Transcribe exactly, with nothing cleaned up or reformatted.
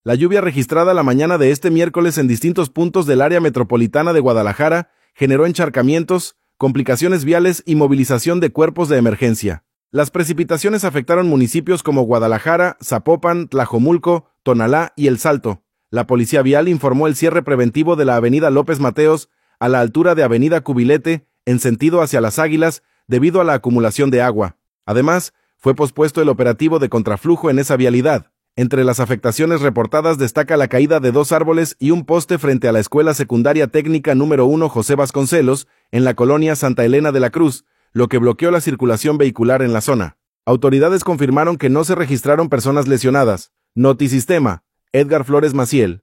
La lluvia registrada la mañana de este miércoles en distintos puntos del área metropolitana de Guadalajara generó encharcamientos, complicaciones viales y movilización de cuerpos de emergencia. Las precipitaciones afectaron municipios como Guadalajara, Zapopan, Tlajomulco, Tonalá y El Salto. La Policía Vial informó el cierre preventivo de la avenida López Mateos a la altura de avenida Cubilete, en sentido hacia Las Águilas, debido a la acumulación de agua. Además, fue pospuesto el operativo de contraflujo en esa vialidad. Entre las afectaciones reportadas destaca la caída de dos árboles y un poste frente a la Escuela Secundaria Técnica número uno José Vasconcelos, en la colonia Santa Elena de la Cruz, lo que bloqueó la circulación vehicular en la zona. Autoridades confirmaron que no se registraron personas lesionadas. Notisistema, Edgar Flores Maciel.